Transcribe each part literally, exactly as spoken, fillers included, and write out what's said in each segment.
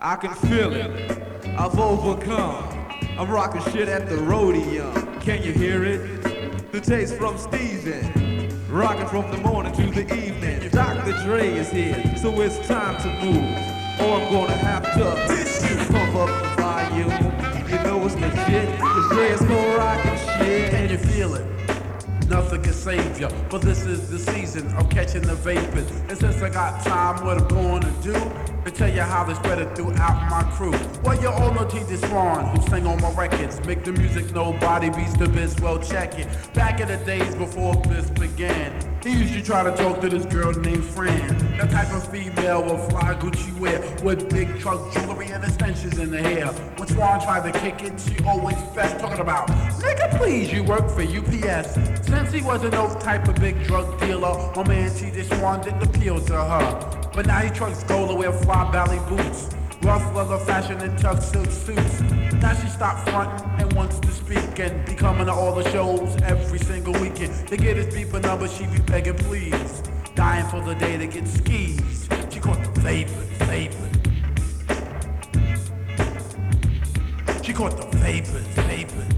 I can feel it. I've overcome. I'm rocking shit at the rodeo. Can you hear it? The taste from Steven. Rocking from the morning to the evening. Doctor Dre is here, so it's time to move. Or I'm gonna have to dish you. Pump up the volume. You know it's legit. The Dre is gonna rock and shit. Can you feel it? Nothing can save ya, but this is the season of catching the vapors. And since I got time, what I'm going to do, to tell you how they spread it throughout my crew. Well, you all know T J Swan, who sang on my records. Make the music nobody beats the biz, well check it. Back in the days before this began, he used to try to talk to this girl named Fran. The type of female with fly Gucci wear, with big truck jewelry and extensions in the hair. When Swan tried to kick it, she always fast talking about, nigga please, you work for U P S. Since he wasn't no type of big drug dealer, my man T J Swan didn't appeal to her. But now he trucks gold to wear fly ballet boots, rough leather fashion and tough silk suits. Now she stopped fronting and wants to speak and be coming to all the shows every single weekend. To get his beeper number, she be begging please, dying for the day to get skeezed. She caught the vapors, vapors. She caught the vapors, vapors.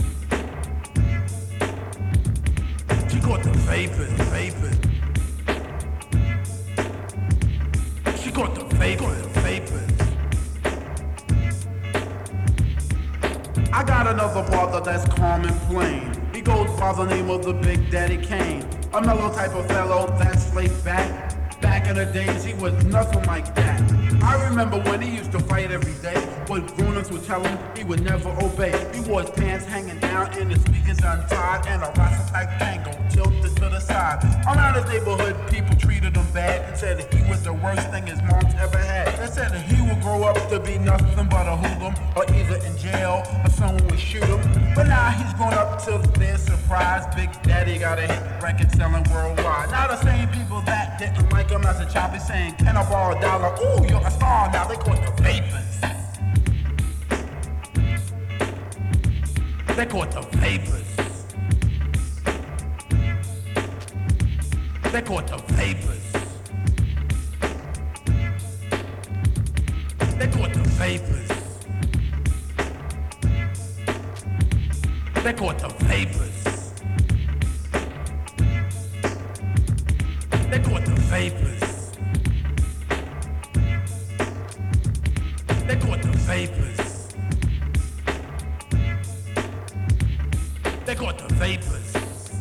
She caught the vapors, vapors. She caught the vapors, vapors. I got another brother that's calm and plain. He goes by the name of the Big Daddy Kane. A mellow type of fellow that's laid back. Back in the days, he was nothing like that. I remember when he used to fight every day. What grown-ups would tell him, he would never obey. He wore his pants hanging down and his sneakers untied, and a Rasta-type tango tilted to the side. Around his neighborhood, people treated him bad and said that he was the worst thing his mom's ever had. They said that he would grow up to be nothing but a hoodlum, or either in jail or someone would shoot him. But now he's grown up to their surprise. Big Daddy got a hit record selling worldwide. Now the same people that didn't like him as a child be saying, can I borrow a dollar? Ooh, you're a star now. They call it the vapors. They call it the vapors. They call it the vapors. They call it the vapors. They call it the vapors. They call it the vapors. They call it the vapors. They call it the vapors.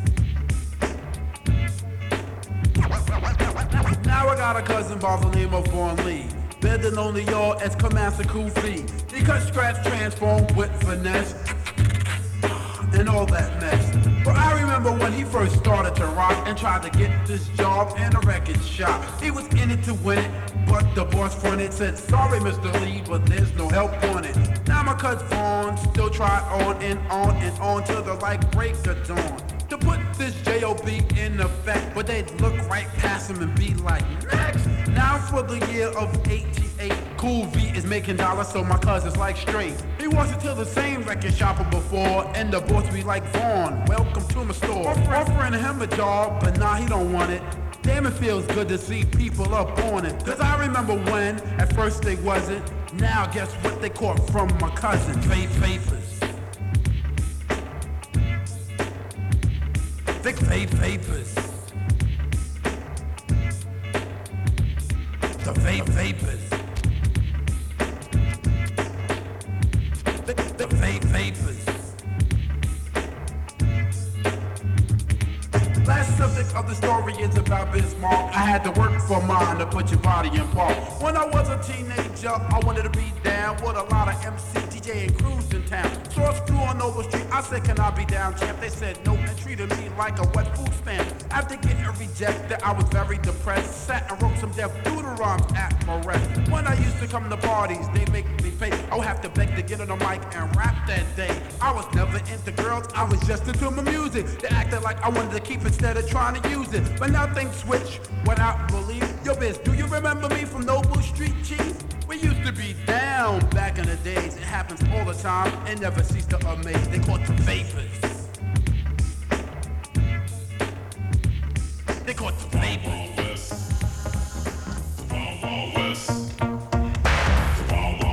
Now I got a cousin by the name of Vaughn Lee, better known to y'all as Commander Koofy. He cut, scratch, transform with finesse, and all that mess. But I remember when he first started to rock and tried to get this job in a record shop. He was in it to win it, but the boss fronted, said, sorry Mister Lee, but there's no help on it. Now my cousin Vaughn still try on and on and on till the light break of dawn to put this J O B in effect, but they'd look right past him and be like, next. Now for the year of eighty-eight, Cool V is making dollars, so my cousin's like straight. He wants to tell the same record shopper before, and the boss be like, Vaughn, welcome to my store. Offering him a job, but nah, he don't want it. Damn, it feels good to see people up on it. Cause I remember when, at first they wasn't. Now guess what they caught from my cousin? Vape vapors. Thick vape vapors. The vape vapors. The, the vape vapors. Last subject of the story is about Bismarck. I had to work for mine to put your body in park. When I was a teenager, I wanted to be down with a lot of M C, D J, and crews in town. So I flew on Nova Street. I said, can I be down, champ? They said no and treated me like a wet food stamp. After getting rejected, I was very depressed. Sat and wrote some deaf doodle rhymes at my rest. When I used to come to parties, they make me pay. I would have to beg to get on the mic and rap that day. I was never into girls, I was just into my music. They acted like I wanted to keep instead of trying to use it. But now things switch without belief. Yo, Biz, do you remember me from Noble Street, Chief? We used to be down back in the days. It happens all the time and never cease to amaze. They call it the vapors. They call it the vapors. The Wild Wild West. The Wild Wild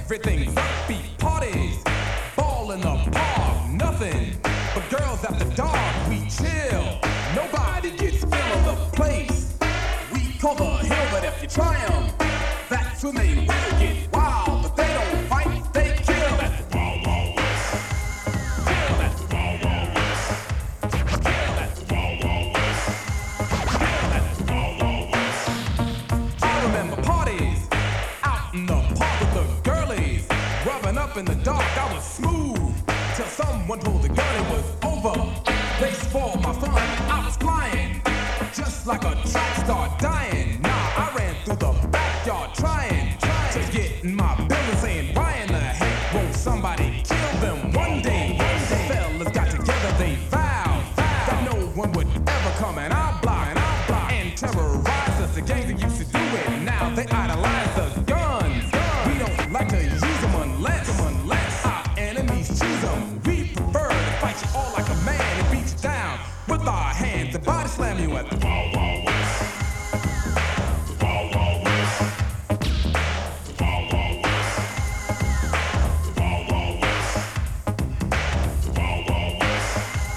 everything's upbeat parties. Ball in the park, nothing but girls at the dark. We chill, nobody gets ill of the place. We call the hill that if you try 'em, that's when they will get wild. But they don't fight, they kill. That's the Wild Wild West. Kill, that's the Wild Wild West. Kill, that's the Wild Wild West. Kill, that's the Wild Wild West. I remember parties out in the park with the girlies, rubbing up in the dark. I was smooth till someone told the girl it was over. They spoiled my fun. I was flying just like a track star dying. Nah, I ran through the backyard trying, trying to get in my building, saying, why in the heck won't somebody kill them one day? One day, fellas got together, they vowed, vowed that no one would ever come and I'll block and I'll block and terrorize us. The gangs that used to do it, now they idolize the guns. We don't like to use them unless, unless our enemies choose them. We prefer to fight you all like a man and beat you down with our hands and body slam you at the Wild Wild West. The Wild Wild West. The Wild Wild West. The Wild Wild West. The Wild Wild West.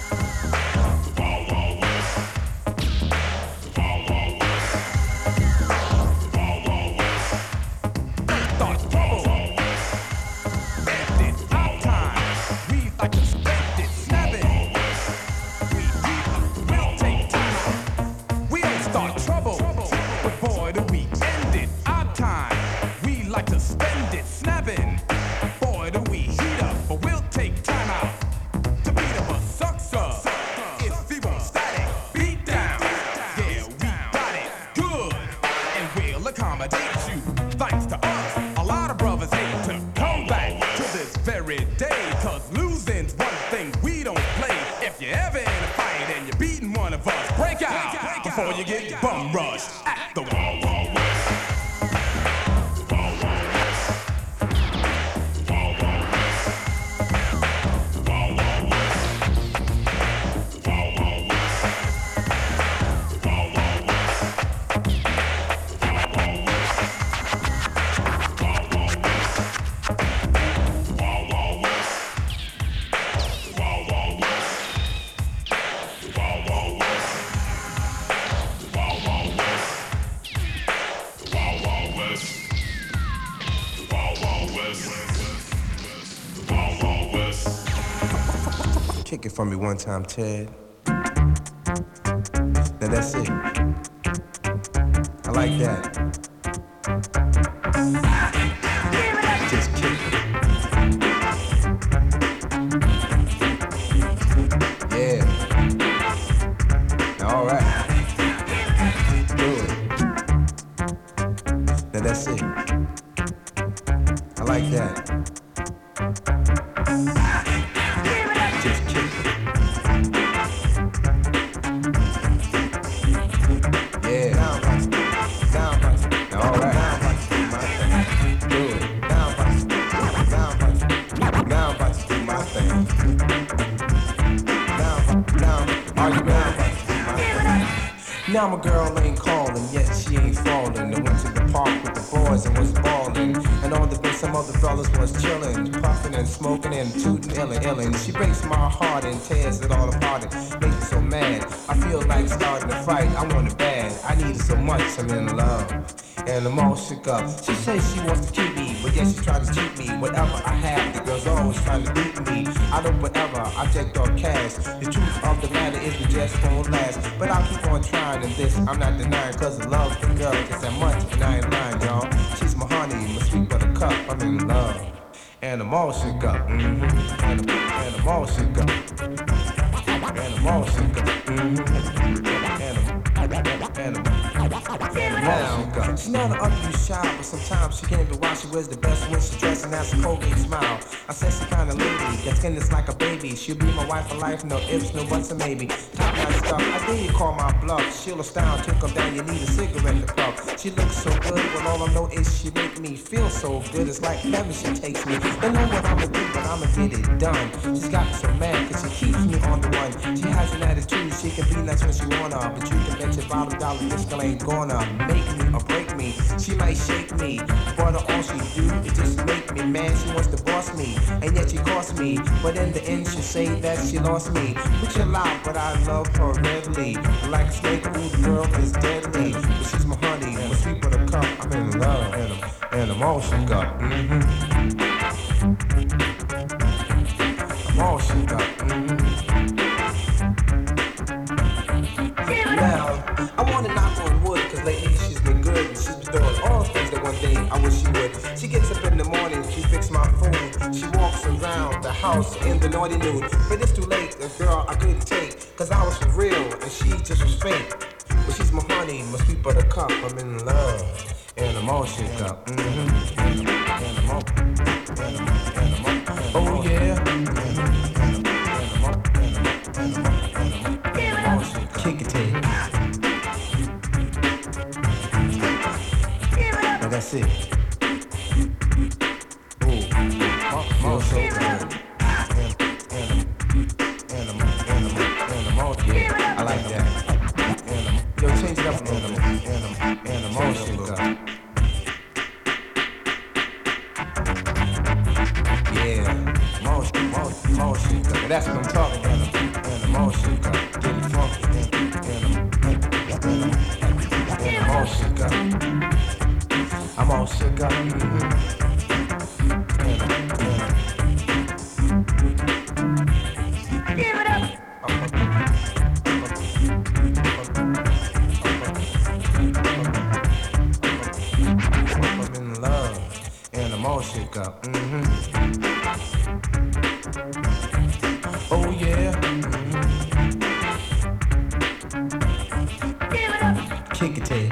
The Wild Wild West. The Wild Wild West. The Wild Wild West. Start trouble. And it's our time. We like to spend it snapping. We will take time. We don't start trouble, but boy do we end it. Our time. We like to spend it snapping. Boy do we heat up, but we'll take time out to beat up a sucker. If we want static, beat down. Yeah, we got it good, and we'll accommodate you. Thanks to us, a lot of brothers hate to come back to this very day. Cause losing's one thing we don't play. If you're ever in a fight and you're beating one of us, break out before you get bum rushed at the Wild Wild West. The Wild Wild West. The Wild Wild West. The Wild Wild West. The Wild Wild West. The Wild Wild West. The Wild Wild West. The Wild Wild West. The Wild Wild West. The Wild Wild West. The Wild Wild West. The Wild Wild West. The Wild Wild West. The Wild Wild West. The Wild Wild West. Kick it for me one time, Ted. Now that's it. I like that. Just kick it. Yeah. Now, all right. Do it. Now that's it. I like that. Just kick it. Yeah. Down, down, down. Now, all right. Do it. Down, down, down, down. Do my thing. Down, down. Are you ready? Now my girl ain't calling, yet she ain't falling. I went to the park with the boys and was balling. And on the bench some other fellas was chilling, puffing and smoking and tooting, illin', illin'. She breaks my heart and tears it all apart and makes me so mad. I feel like starting a fight, I want it bad. I need it so much, I'm in love. And I'm all shook up. She says she wants to keep me, but yet she tries to cheat me. Whatever I have, the girl's always trying to beat me. I do whatever, I take off cash. The truth of the matter is we just won't last. But I'll keep on trying and this I'm not denying. Cause I love the girl just that much and I ain't lying, y'all. She's my honey, my sweet buttercup, I'm in love. And I'm all shook up, mm-hmm. And I'm, and I'm all shook up. And I'm all shook up, mm-hmm. And I'm, and I'm, now, she's not an ugly child, but sometimes she can't be why she wears the best when she's dressed and has a Colgate smile. I said she kind of lady, that skin is like a baby. She'll be my wife for life, no ifs, no buts, or maybe. Top nine stuff, I dare you call my bluff. She'll astound, take her down, you need a cigarette to puff. She looks so good, well all I know is she make me feel so good. It's like heaven she takes me. Don't know what I'ma do, but I'ma get it done. She's got me so mad, cause she keeps me on the run. She has an attitude, she can be mean that's when she wanna, but you can bet your bottom dollar this girl ain't gonna make me or break me. She might shake me, but all she do is just make me mad. She wants to boss me, and yet she cost me. But in the end, she say that she lost me. Which a lie, but I love her readily. Like a snake, ooh, the girl is deadly. But she's my honey, my sweet buttercup. I'm in love, and I'm, and I'm all shook up. Mm-hmm. I'm all shook up. Mm-hmm. Now, I wanna knock on wood, cause lately she's been good. And she's been doing all the things that one day I wish she would. She gets up in the morning, she fixes my food. She walks around the house in the naughty nude. But it's too late, the girl I couldn't take. Cause I was for real, and she just was fake. But she's my honey, my sweet buttercup. I'm in love, and I'm all shook up. Mm-hmm. And I'm, and I'm all, and I'm, and I'm all, oh yeah. And I'm, and I'm, and I'm all, and I'm, and I'm, and I'm all shook up. Kick it, take. Now that's it. Ooh, feel so good. And, and, and, I'm, and, I'm, and I'm all, yeah, I like that. And I'm, yo, change it up a little bit. And I'm, and I'm all shook up. Yeah, I'm all, all, all shook up. That's what I'm talking about. And I'm all shook up. Getting funky. And, and I'm, and I'm, and I'm all shook up. I'm all shook up. Mm-hmm. Shook up. Mm-hmm. Oh yeah. Mm-hmm. Kick it, Ted.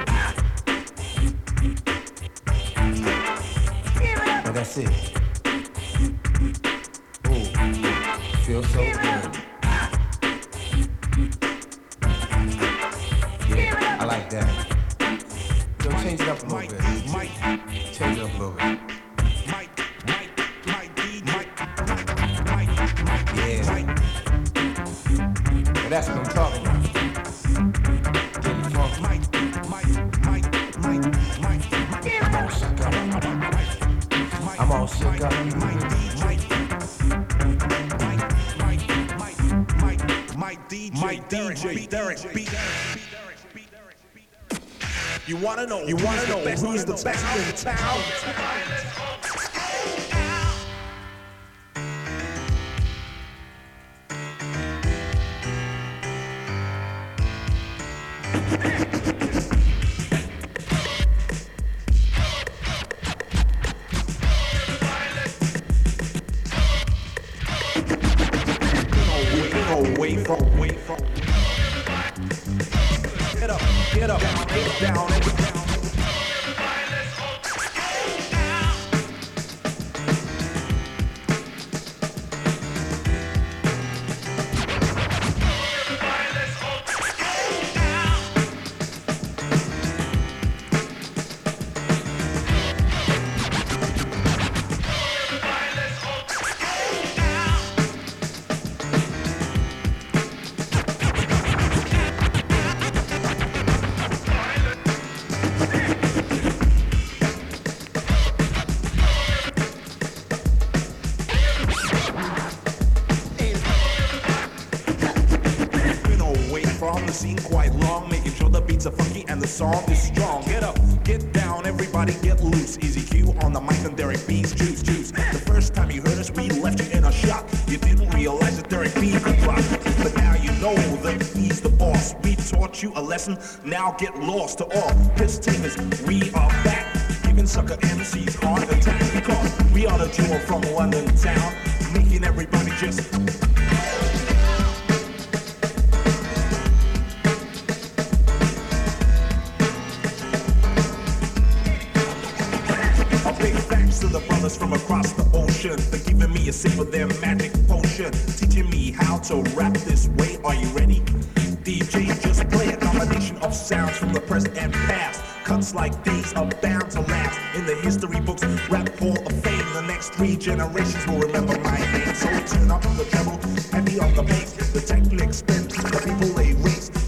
Now that's it. Ooh, feel so good. Yeah, I like that. Yo, change it up a little bit. Change it up a little bit. That's what I'm talking about. Getting funky. I'm all shook up. I'm all shook up. My D J Derek B. You wanna know? You wanna know who's the best in town? Away from, away from. Get up, get up, get down, get down. Song is strong. Get up, get down, everybody get loose. Easy Q on the mic and Derek B's juice, juice. The first time you heard us, we left you in a shock. You didn't realize that Derek B could rock. But now you know that he's the boss. We taught you a lesson, now get lost to all his teamers. We are back, giving sucker M Cs heart attack. Because we are the duo from London town, making everybody just... From across the ocean, for giving me a sip of their magic potion, teaching me how to rap this way. Are you ready? D J, just play a combination of sounds from the present and past. Cuts like these are bound to last in the history books, rap hall of fame. The next three generations will remember my name. So turn up the treble, heavy on the bass. The technique spin, the people they waste.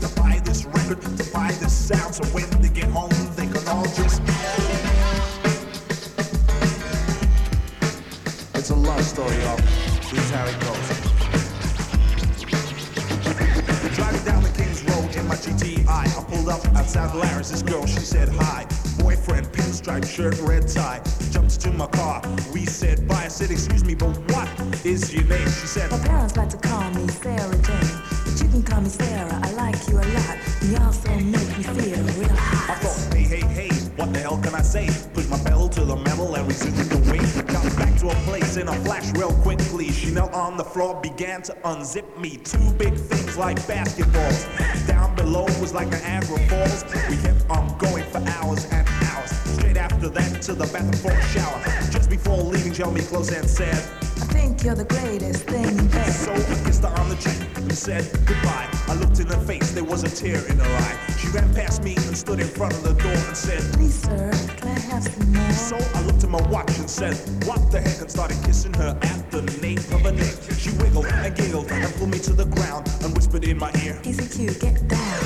T I I pulled up outside Larry's. This girl, she said hi. Boyfriend, pinstripe shirt, red tie. Jumped into my car. We said bye. I said, excuse me, but what is your name? She said, my parents like to call me Sarah Jane, but you can call me Sarah. I like you a lot. You also make me feel real hot. I thought, hey, hey, hey, what the hell can I say? Push my pedal to the metal and resumed the way. Got back to her place in a flash real quickly. She knelt on the floor, began to unzip me. Two big things like basketballs. Down below was like Niagara Falls. We kept on going for hours and hours. Straight after that to the bathroom for a shower. Just before leaving, she held me close and said, I think you're the greatest thing in bed. So I kissed her on the cheek and said goodbye. I looked in her face, there was a tear in her eye. She ran past me and stood in front of the door and said, please sir, can I have some more? So I looked at my watch and said, what the heck, and started kissing her at the nape of her neck. She wiggled and giggled and pulled me to the ground and whispered in my ear, easy Q, get down.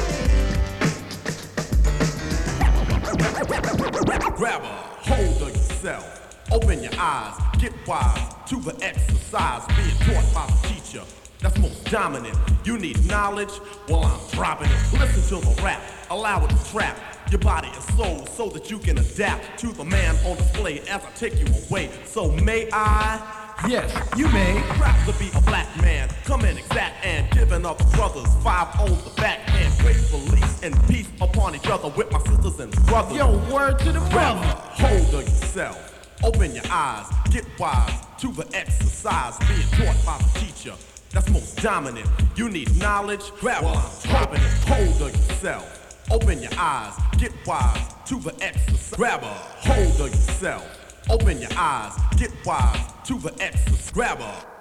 Grab a hold of yourself, open your eyes, get wise to the exercise being taught by the teacher that's most dominant. You need knowledge? Well, I'm dropping it. Listen to the rap, allow it to trap your body and soul so that you can adapt to the man on display as I take you away. So may I? Yes, you may. Proud to be a black man, coming exact and giving up brothers five on the backhand. Great release and peace upon each other with my sisters and brothers. Yo, word to the Grab brother. a hold of yourself, open your eyes, get wise to the exercise being taught by the teacher that's most dominant. You need knowledge? Grab well, a dropping it. Hold of yourself, open your eyes, get wise to the exercise. Grab a hold of yourself. Open your eyes, get wise to the exercise. Grab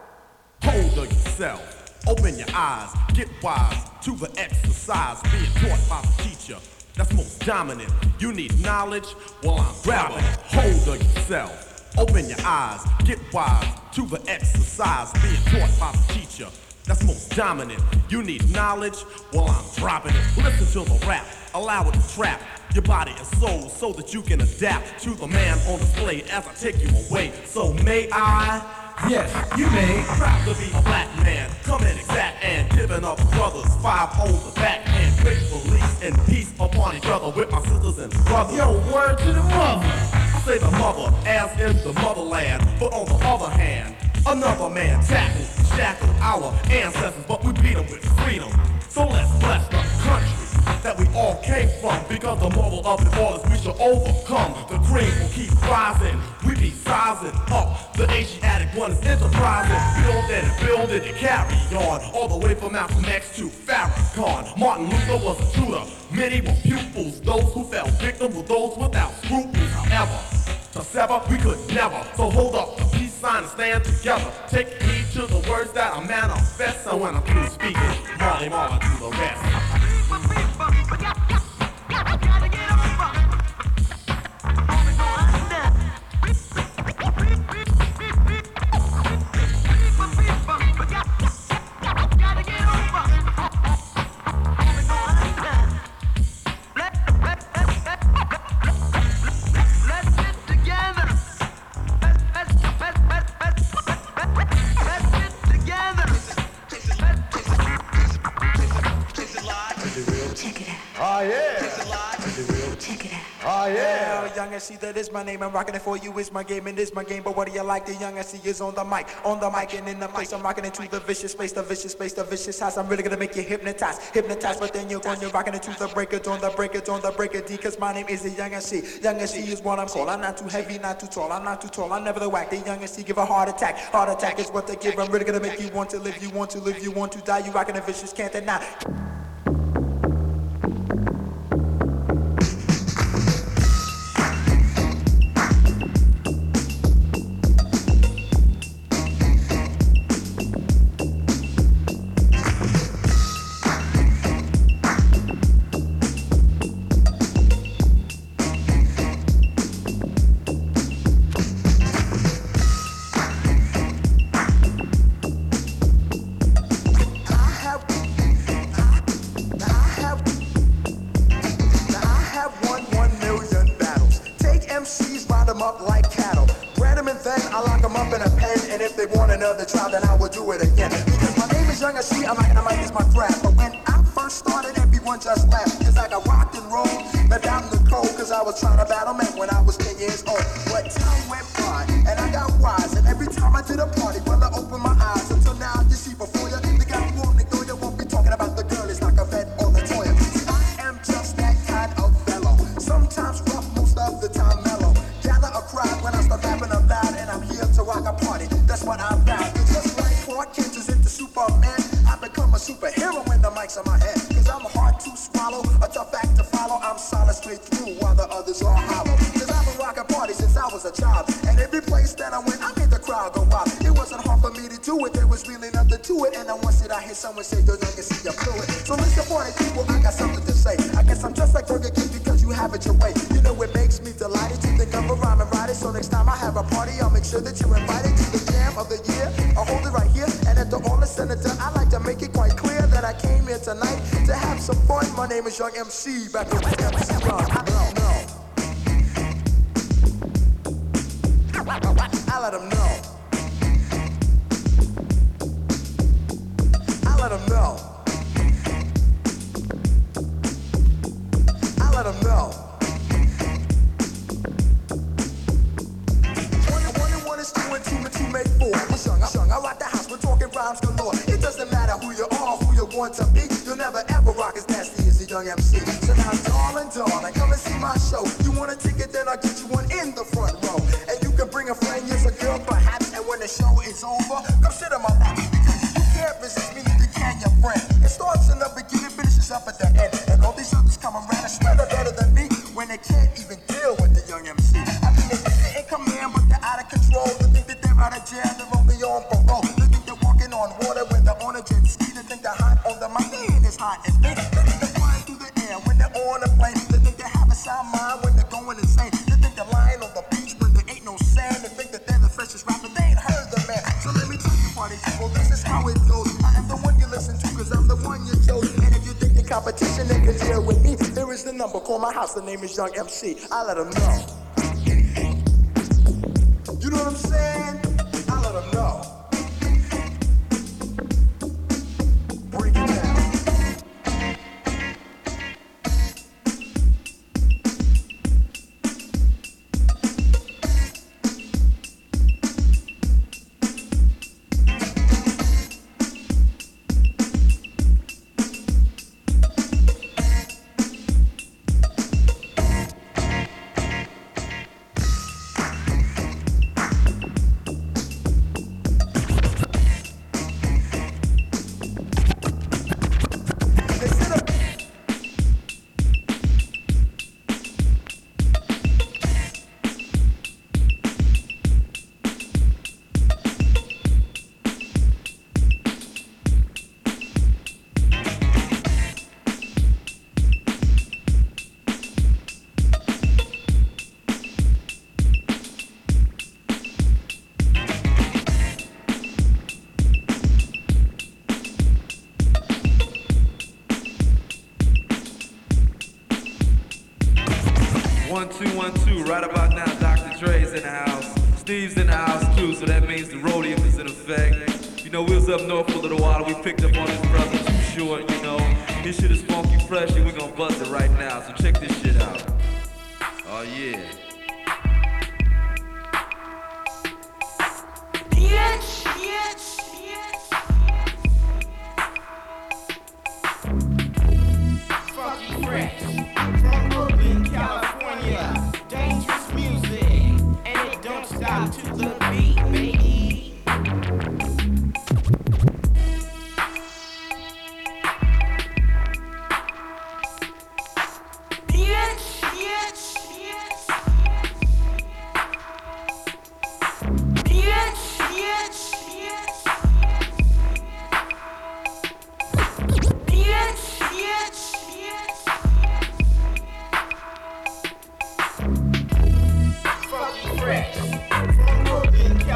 a hold of yourself. Open your eyes, get wise to the exercise being taught by the teacher that's most dominant. You need knowledge? Well, I'm grabbing a hold of yourself. Open your eyes, get wise to the exercise being taught by the teacher that's most dominant. You need knowledge? Well, I'm dropping it. Listen to the rap, allow it to trap your body and soul so that you can adapt to the man on display as I take you away. So may I? Yes, you may. Proud to be a black man, coming exact and giving up brothers five on the backhand. Great release and peace upon each other with my sisters and brothers. Yo, word to the mother. I say the mother as in the motherland, but on the other hand, another man tackled, shackled our ancestors, but we beat them with freedom. So let's bless the country that we all came from, because the moral of it all is we shall overcome. The cream will keep rising, we be sizing up. The Asiatic one is enterprising, build it and build it and carry on, all the way from Malcolm X to Farrakhan. Martin Luther was a tutor, many were pupils. Those who fell victim were those without scruples. However, to sever we could never, so hold up the peace sign and stand together. Take heed to the words that I manifest, so when I'm through speaking, Marley Marlin to the rest. Young S C, that is my name. I'm rocking it for you. It's my game and it's my game. But what do you like? The Young S C is on the mic, on the mic and in the place. I'm rocking into the vicious space, the vicious space, the vicious house. I'm really gonna make you hypnotized, hypnotized. But then you're going, you're rocking into the breaker, on the breaker, on the breaker D. Cause my name is the Young S C. Young S C is what I'm called. I'm not too heavy, not too tall. I'm not too tall. I'm never the whack. The Young S C give a heart attack. Heart attack is what they give. I'm really gonna make you want to live. You want to live. You want to die. You rocking a vicious, can't deny. I have dynamite is my craft. But when I first started, everyone just laughed. Cause I got rocked and rolled, Madame Nicole. Cause I was trying to battle men when I was ten years old. But time went by, and I got wise. And every time I did a party, well, I opened my eyes. Until now, you see before you, the guy who won't ignore you won't be talking about the girl. It's like a vet or the Toya. See, I am just that kind of fellow. Sometimes rough, most of the time mellow. Gather a crowd when I start rapping up loud. And I'm here to rock a party, that's what I'm about. It's just like Clark Kent is into Superman. I become a superhero when the mic's on my head. Cause I'm hard to swallow, a tough act to follow. I'm solid straight through while the others are hollow. Cause I've been rocking parties since I was a child. And every place that I went, I made the crowd go wild. It wasn't hard for me to do it, there was really nothing to it. And then once did I hear someone say, "Don't you see you blew it." So listen, party people, I got something to say. I guess I'm just like Burger King because you have it your way. You know it makes me delighted to think of a rhyme and write it. So next time I have a party, I'll make sure that you're invited to the jam of the year. I'll hold it right here, and after all is said and done, I like to make it quite clear that I came here tonight to have some fun. My name is Young M C, back with M C Ron. I don't know. I let them know. I let them know. I let them know. One and one and one is two and two and two make four. I'm young, I'm young, I rock the house, we're talking rhymes galore. It doesn't matter who you are, who you want to be. You'll never ever rock as nasty as the Young M C. So now, darling, darling, come and see my show. You want a ticket, then I'll get you one in the front row. And you can bring a friend, yes, a girl, perhaps. And when the show is over, come sit on my lap. Because you can't resist me, neither can your friend. It starts in the beginning, finishes up at the end. And all these others come around and swear they're better than me when they can't even deal with the Young M C. I mean, they think they're in command, but they're out of control. They think that they're out of jail, they're only on parole. They think they're walking on water when they're on a jet ski. They think they're hot on the mic, they ain't as hot as me. They think they're flying through the air when they're on a plane. They think they have a sound mind when they're going insane. They think they're lying on the beach when there ain't no sand. They think that they're the freshest rapper, they ain't heard the man. So let me tell you, party people, this is how it goes. I am the one you listen to, cause I'm the one you chose. And if you think the competition they can deal with me, there is the number, call my house, the name is Young M C. I let them know. You know what I'm saying? I let them know. Break it down. One, two, one, two, right about now, Doctor Dre's in the house. Steve's in the house too, so that means the Rhodium is in effect. You know, we was up north for a little while, we picked up on this brother Too Short, you know. His shit is funky fresh, and we're gonna bust it right now, so check this shit out. Oh yeah. Yes, yes, yes. Funky fresh from Brooklyn, California. Dangerous music, and it don't stop to the beat, baby. Yes, yes, yes. Yes, yes, yes. Yes, yes, yes. Funky fresh from Brooklyn,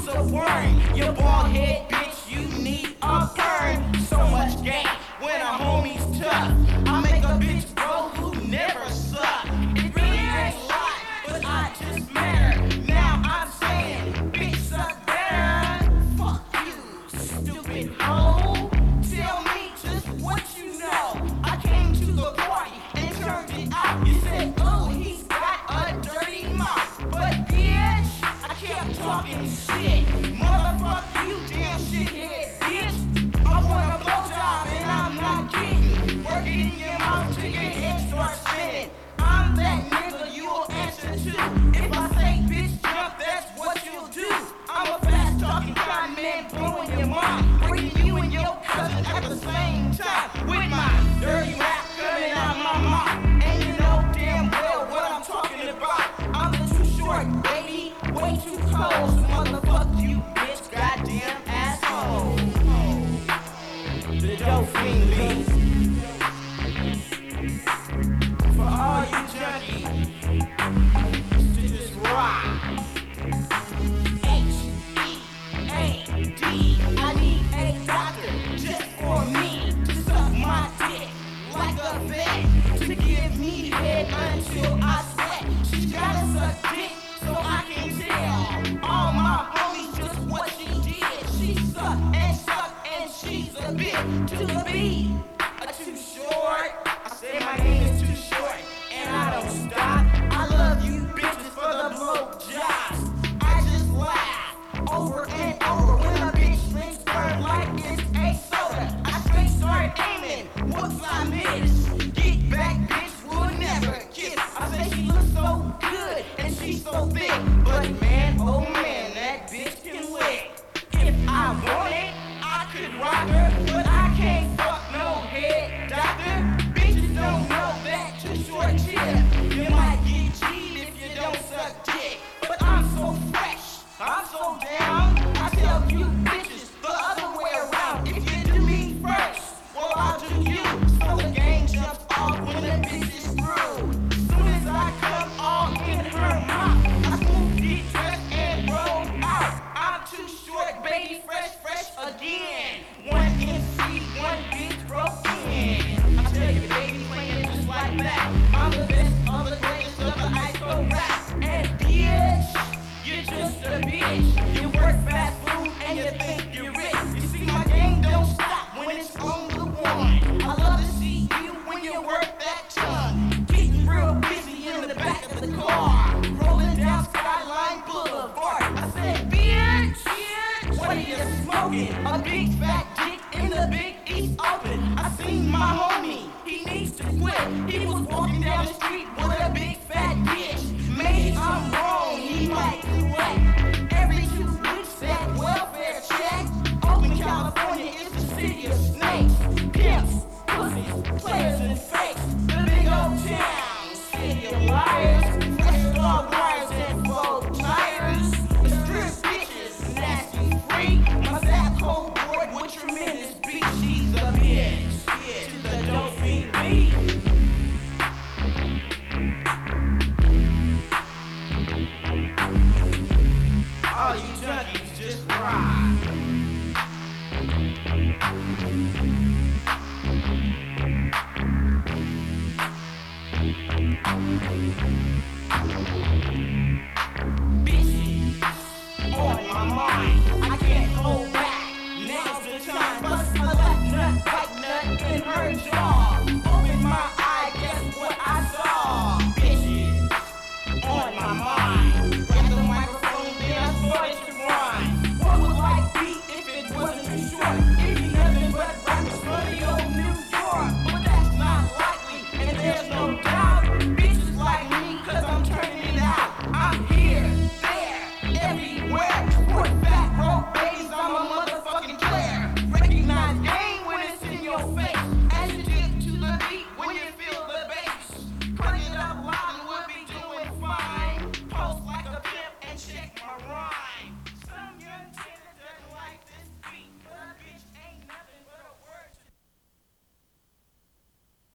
you's a worm. You bald head bitch, you need a perm. So much game when a homie's tough. I make a bitch bro who never suck. It really ain't a lot, but I just matter. Now I'm saying, bitch suck better. Fuck you, stupid hoe. Tell me just what you know. I came to the party and turned it out. You said, oh, he's got a dirty mouth. But bitch, I kept talking shit. Motherfucker, you damn shithead, bitch. I want a blowjob and I'm not kidding. Work it in your mouth till your head starts spinning. I'm that nigga you'll answer to. If I say bitch jump, that's what you'll do. I'm a fast talking kind man blowing your mind. Breaking you and your cousin at the same time. With my dirty rap coming out my mouth. And you know damn well what I'm talking about. I'm the too short, baby, way too cold. So motherfuck you, bitch, goddamn asshole. The dope fiend beat. For all you junkies to just rock. H E A D. I need a doctor just for me to suck my dick like a vet, to give me head until I sweat. She's gotta suck dick so I can tell all my homies just what she did. She suck and suck and she's a bit to the beat. A too short. I say my name is too short and I don't stop. I love you bitches for the blow jobs. I just laugh over and over when a bitch drinks burn like it's a soda. I straight start aiming. Whoops, I miss. Get back, bitch, will never kiss. I say she looks so good and she's so thick, but man, oh man, that bitch can lick. If I want it, I could rock her, but I can't fuck no head doctor. Bitches don't know that too short tip. You might get cheated if you don't suck dick, but I'm so fresh, I'm so down. I tell you bitches the other way around. If you do me first, well I'll do you. So the game jumps off when the bitch is through. Soon as I come all in her mouth, I smooth get dressed and roll out. I'm too short, baby, fresh, fresh again. One M C, one bitch broke in. I tell you, baby, playing just like that. I'm the best of the greatest of the ice cold rap. And bitch, you're just a bitch. You work fast food and you think you're rich. You see, my game don't stop when it's on the one. I love to see you when you work that tongue. Getting real busy in the back of the car, rolling down Skyline Boulevard. I said, bitch, bitch, what are you smoking? A big fat dick in the big East Open. I seen my homie, he needs to quit. He was walking down the street with a big fat bitch. Maybe I'm wrong, he might quit. Every two weeks that welfare check. Oakland, California is the city of snakes, pimps, pussies, players and fakes. The big old town, city of liars, fresh dog wires and gold tires. The strip bitches, nasty freak. My zap cold board with tremendous beat. She's a bitch, yeah, to the dope fiend beat. All you junkies just rock. Bitches on my mind.